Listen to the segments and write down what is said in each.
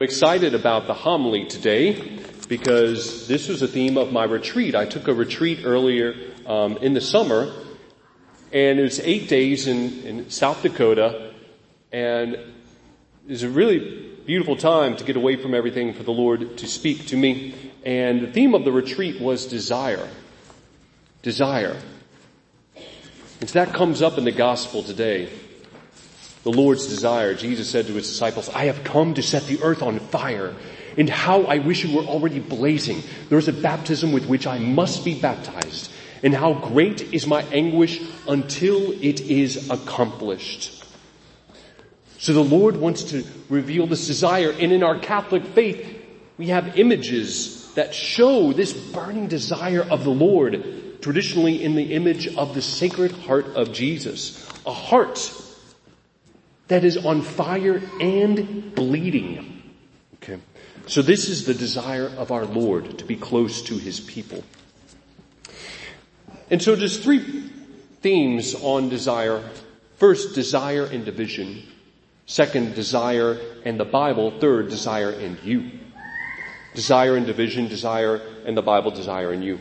Excited about the homily today because this was a theme of my retreat. I took a retreat earlier in the summer, and it was 8 days in South Dakota, and it was a really beautiful time to get away from everything for the Lord to speak to me. And the theme of the retreat was desire. Desire. And so that comes up in the gospel today. The Lord's desire. Jesus said to his disciples, I have come to set the earth on fire, and how I wish it were already blazing. There is a baptism with which I must be baptized, and how great is my anguish until it is accomplished. So the Lord wants to reveal this desire, and in our Catholic faith, we have images that show this burning desire of the Lord, traditionally in the image of the Sacred Heart of Jesus. A heart that is on fire and bleeding. Okay. So this is the desire of our Lord, to be close to his people. And so just three themes on desire. First, desire and division. Second, desire and the Bible. Third, desire and you. Desire and division, desire and the Bible, desire and you.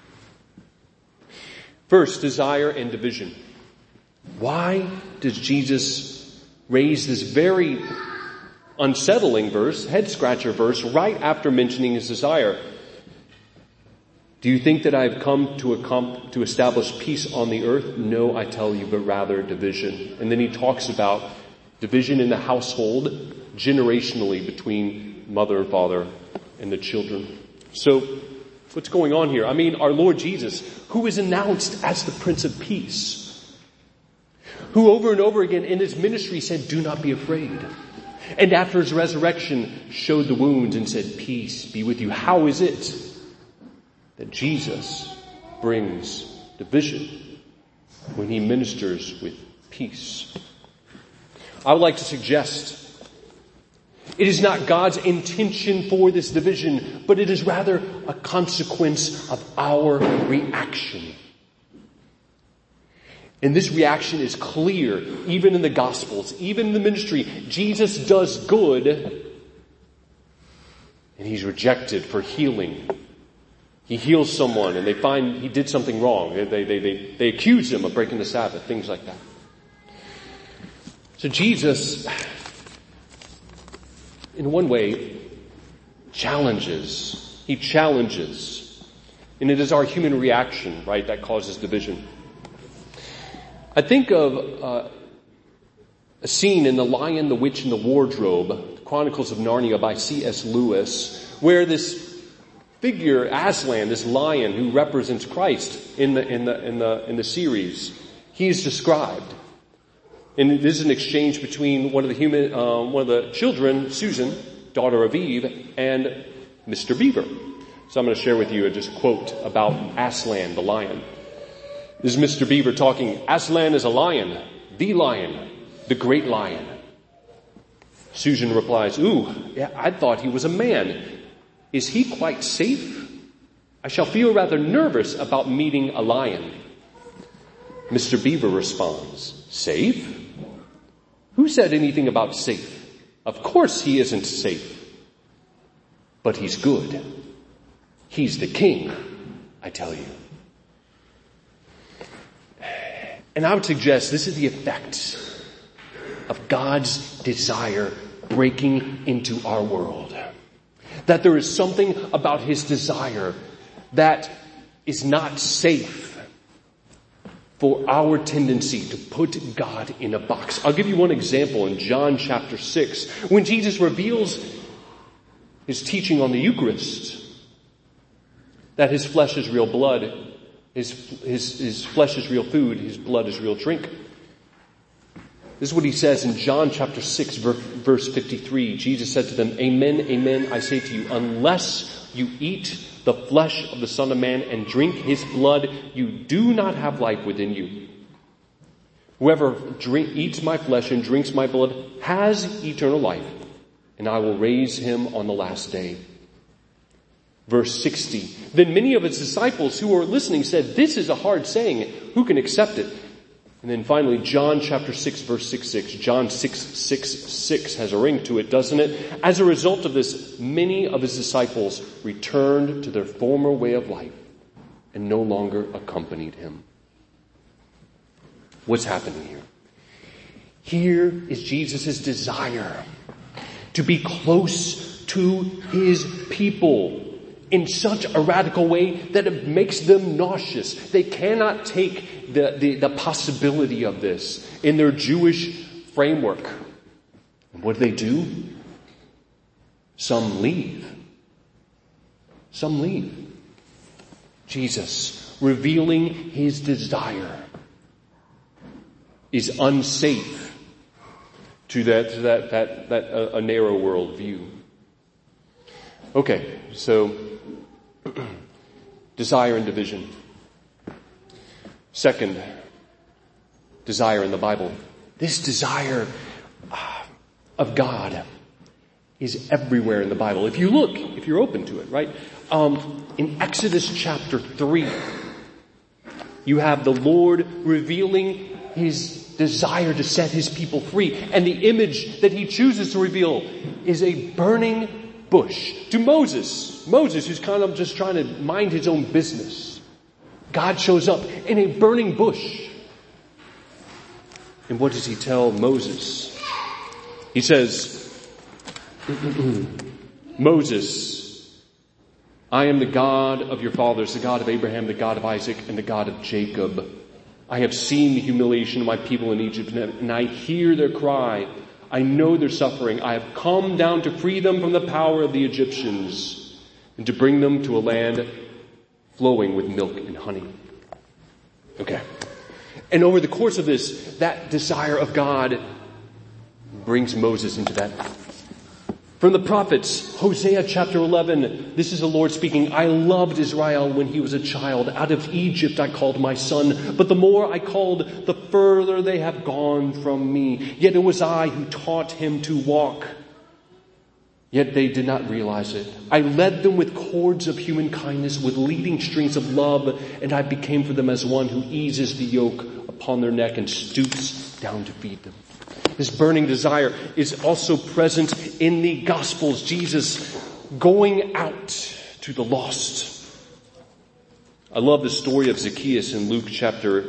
First, desire and division. Why does Jesus raise this very unsettling verse, head-scratcher verse, right after mentioning his desire? Do you think that I've come to establish peace on the earth? No, I tell you, but rather division. And then he talks about division in the household, generationally between mother and father and the children. So, what's going on here? I mean, our Lord Jesus, who is announced as the Prince of Peace, who over and over again in his ministry said, do not be afraid. And after his resurrection showed the wounds and said, peace be with you. How is it that Jesus brings division when he ministers with peace? I would like to suggest it is not God's intention for this division, but it is rather a consequence of our reaction. And this reaction is clear, even in the Gospels, even in the ministry. Jesus does good, and he's rejected for healing. He heals someone, and they find he did something wrong. They accuse him of breaking the Sabbath, things like that. So Jesus, in one way, challenges. He challenges. And it is our human reaction, right, that causes division. I think of a scene in The Lion, the Witch, and the Wardrobe, the Chronicles of Narnia by C.S. Lewis, where this figure, Aslan, this lion who represents Christ in the series, he is described. And this is an exchange between one of the children, Susan, daughter of Eve, and Mr. Beaver. So I'm going to share with you just a quote about Aslan, the lion. This is Mr. Beaver talking. Aslan is a lion, the great lion. Susan replies, yeah, I thought he was a man. Is he quite safe? I shall feel rather nervous about meeting a lion. Mr. Beaver responds, safe? Who said anything about safe? Of course he isn't safe. But he's good. He's the king, I tell you. And I would suggest this is the effect of God's desire breaking into our world. That there is something about his desire that is not safe for our tendency to put God in a box. I'll give you one example in John chapter 6, when Jesus reveals his teaching on the Eucharist, that his flesh is real blood. His flesh is real food, his blood is real drink. This is what he says in John chapter 6, verse 53. Jesus said to them, Amen, amen, I say to you, unless you eat the flesh of the Son of Man and drink his blood, you do not have life within you. Whoever eats my flesh and drinks my blood has eternal life, and I will raise him on the last day. Verse 60. Then many of his disciples who were listening said, this is a hard saying. Who can accept it? And then finally, John chapter 6, verse 6:6. John 6:6 has a ring to it, doesn't it? As a result of this, many of his disciples returned to their former way of life and no longer accompanied him. What's happening here? Here is Jesus' desire to be close to his people in such a radical way that it makes them nauseous. They cannot take the possibility of this in their Jewish framework. And what do? Some leave. Some leave. Jesus, revealing his desire, is unsafe to a narrow world view. Okay, so desire and division. Second, desire in the Bible. This desire of God is everywhere in the Bible. If you're open to it, right? In Exodus chapter 3, you have the Lord revealing his desire to set his people free. And the image that he chooses to reveal is a burning bush. To Moses, who's kind of just trying to mind his own business, God shows up in a burning bush. And what does he tell Moses? He says, Moses, I am the God of your fathers, the God of Abraham, the God of Isaac, and the God of Jacob. I have seen the humiliation of my people in Egypt, and I hear their cry. I know their suffering. I have come down to free them from the power of the Egyptians and to bring them to a land flowing with milk and honey. Okay. And over the course of this, that desire of God brings Moses into that. From the prophets, Hosea chapter 11, this is the Lord speaking. I loved Israel when he was a child. Out of Egypt I called my son. But the more I called, the further they have gone from me. Yet it was I who taught him to walk. Yet they did not realize it. I led them with cords of human kindness, with leading strings of love, and I became for them as one who eases the yoke upon their neck and stoops down to feed them. This burning desire is also present in the Gospels. Jesus going out to the lost. I love the story of Zacchaeus in Luke chapter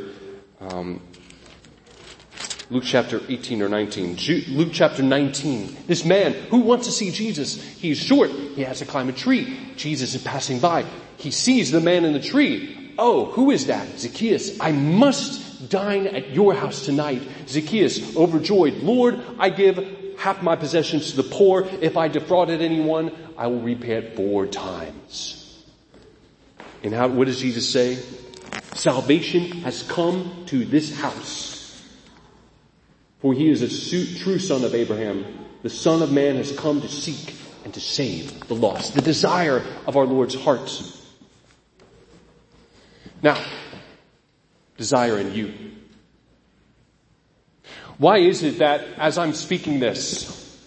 18 or 19. Luke chapter 19. This man who wants to see Jesus. He's short. He has to climb a tree. Jesus is passing by. He sees the man in the tree. Oh, who is that? Zacchaeus. I must dine at your house tonight. Zacchaeus, overjoyed. Lord, I give half my possessions to the poor. If I defrauded anyone, I will repay it 4 times. And what does Jesus say? Salvation has come to this house. For he is a true son of Abraham. The Son of Man has come to seek and to save the lost. The desire of our Lord's heart. Now, desire in you. Why is it that as I'm speaking this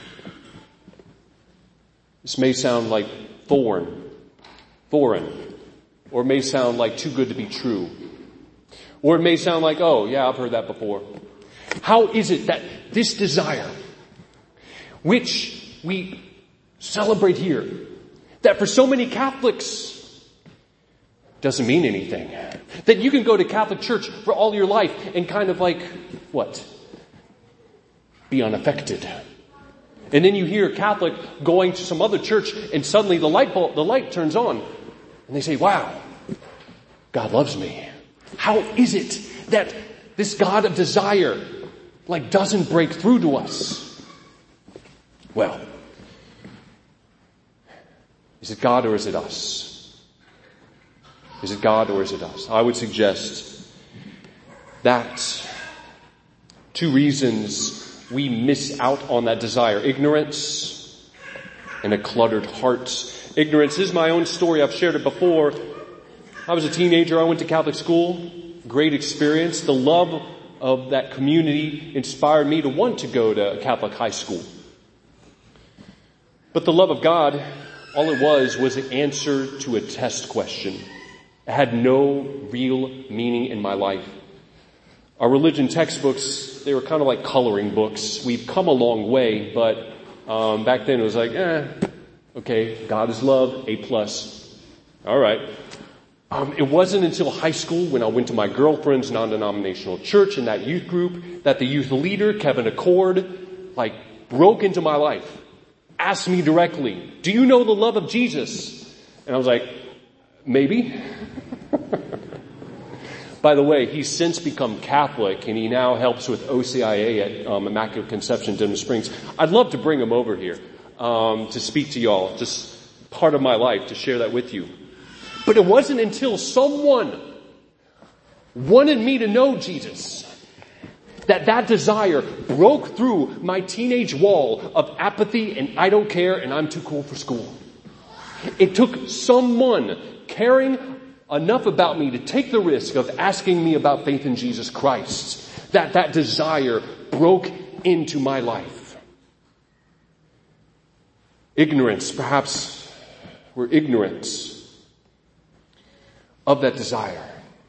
may sound like foreign, or it may sound like too good to be true, or it may sound like, oh yeah, I've heard that before. How is it that this desire, which we celebrate here, that for so many Catholics doesn't mean anything? That you can go to Catholic church for all your life and kind of like, what? Be unaffected. And then you hear a Catholic going to some other church and suddenly the light turns on. And they say, wow, God loves me. How is it that this God of desire doesn't break through to us? Well, is it God or is it us? Is it God or is it us? I would suggest that 2 reasons we miss out on that desire. Ignorance and a cluttered heart. Ignorance is my own story. I've shared it before. I was a teenager. I went to Catholic school. Great experience. The love of that community inspired me to want to go to a Catholic high school. But the love of God, all it was an answer to a test question. It had no real meaning in my life. Our religion textbooks, they were kind of like coloring books. We've come a long way, but back then it was like, okay, God is love, A+. All right. It wasn't until high school when I went to my girlfriend's non-denominational church in that youth group that the youth leader, Kevin Accord, broke into my life, asked me directly, do you know the love of Jesus? And I was like, maybe. By the way, he's since become Catholic and he now helps with OCIA at Immaculate Conception, Denham Springs. I'd love to bring him over here to speak to y'all, just part of my life, to share that with you. But it wasn't until someone wanted me to know Jesus that desire broke through my teenage wall of apathy and I don't care and I'm too cool for school. It took someone caring enough about me to take the risk of asking me about faith in Jesus Christ that desire broke into my life. Ignorance, perhaps we're ignorant of that desire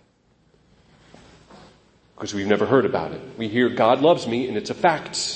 because we've never heard about it. We hear God loves me and it's a fact.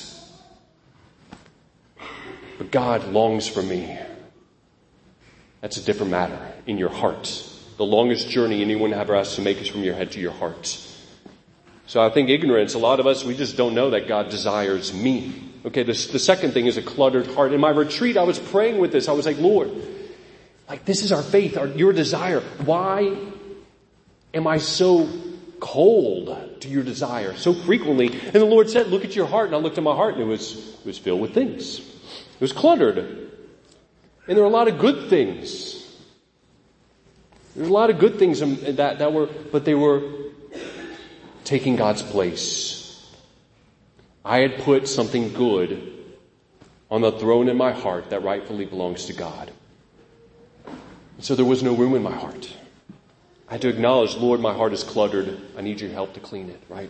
But God longs for me. That's a different matter in your heart. The longest journey anyone ever has to make is from your head to your heart. So I think ignorance, a lot of us, we just don't know that God desires me. Okay, the second thing is a cluttered heart. In my retreat, I was praying with this. I was like, Lord, this is our faith, your desire. Why am I so cold to your desire so frequently? And the Lord said, look at your heart. And I looked at my heart and it was filled with things. It was cluttered. And there were a lot of good things. There's a lot of good things but they were taking God's place. I had put something good on the throne in my heart that rightfully belongs to God. So there was no room in my heart. I had to acknowledge, Lord, my heart is cluttered. I need your help to clean it, right?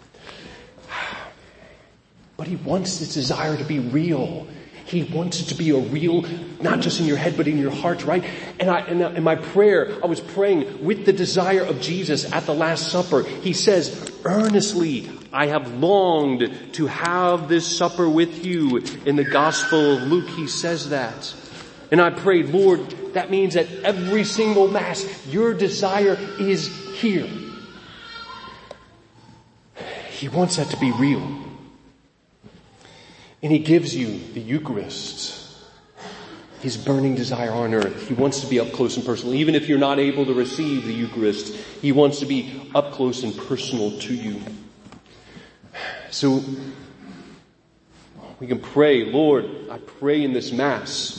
But he wants this desire to be real. He wants it to be a real, not just in your head, but in your heart, right? And in my prayer, I was praying with the desire of Jesus at the Last Supper. He says, earnestly, I have longed to have this supper with you. In the Gospel of Luke, he says that. And I prayed, Lord, that means at every single Mass, your desire is here. He wants that to be real. And he gives you the Eucharist, his burning desire on earth. He wants to be up close and personal. Even if you're not able to receive the Eucharist, he wants to be up close and personal to you. So we can pray, Lord, I pray in this Mass.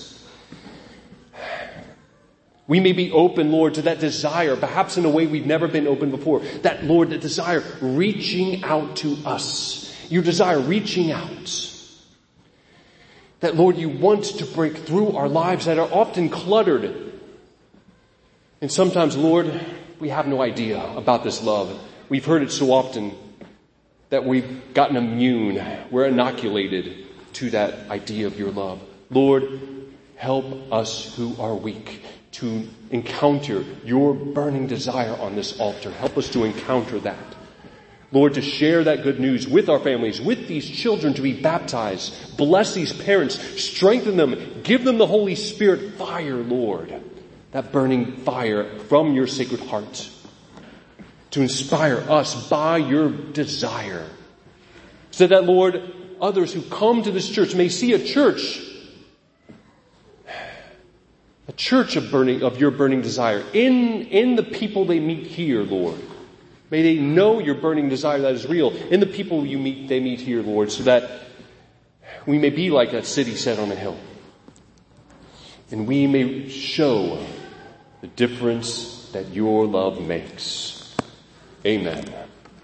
We may be open, Lord, to that desire, perhaps in a way we've never been open before. That, Lord, that desire reaching out to us. Your desire reaching out. That, Lord, you want to break through our lives that are often cluttered. And sometimes, Lord, we have no idea about this love. We've heard it so often that we've gotten immune. We're inoculated to that idea of your love. Lord, help us who are weak to encounter your burning desire on this altar. Help us to encounter that. Lord, to share that good news with our families, with these children to be baptized. Bless these parents. Strengthen them. Give them the Holy Spirit fire, Lord. That burning fire from your sacred heart. To inspire us by your desire. So that, Lord, others who come to this church may see a church of your burning desire in the people they meet here, Lord. May they know your burning desire that is real in the people they meet here, Lord, so that we may be like that city set on a hill. And we may show the difference that your love makes. Amen.